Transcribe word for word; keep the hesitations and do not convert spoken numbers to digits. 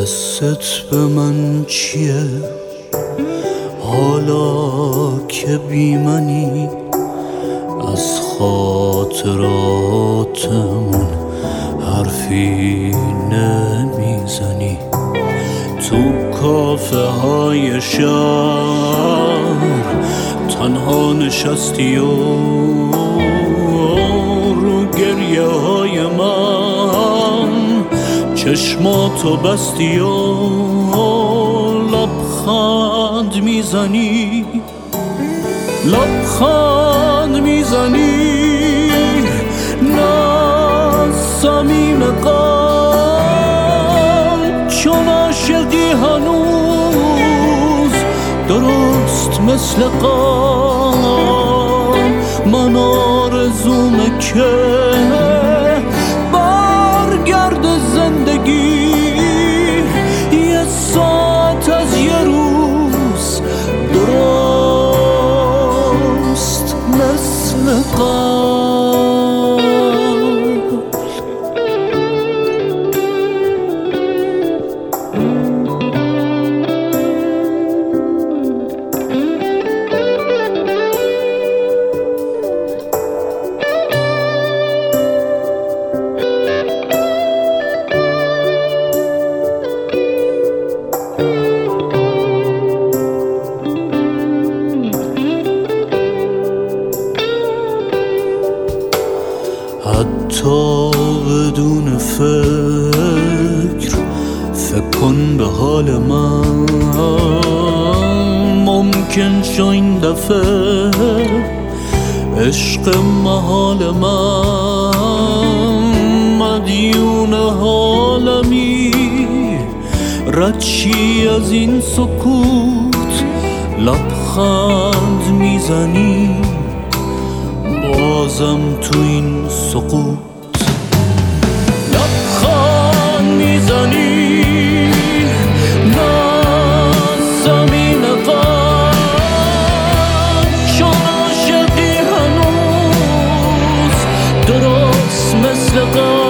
قصت به من چیه حالا که بی منی؟ از خاطراتمون حرفی نمیزنی. تو کافه های شهر تنها نشستی و رو گریه های من چشماتو بستی و لبخند میزنی لبخند میزنی نه صمیم قلب چون عاشقی هنوز درست مثل قلب. من آرزومه که برگرد زندگی یه ساعت از یه روز درست مثل قلب. حتی بدون فکر فکر کن به حال من، ممکن شو این دفعه عشق محال من مدیون حالمی. رد چی از این سکوت لبخند میزنی بازم تو این سقوط لبخند میزنی نه صمیم قلب چون عاشقی هنوز درست مثل قلب.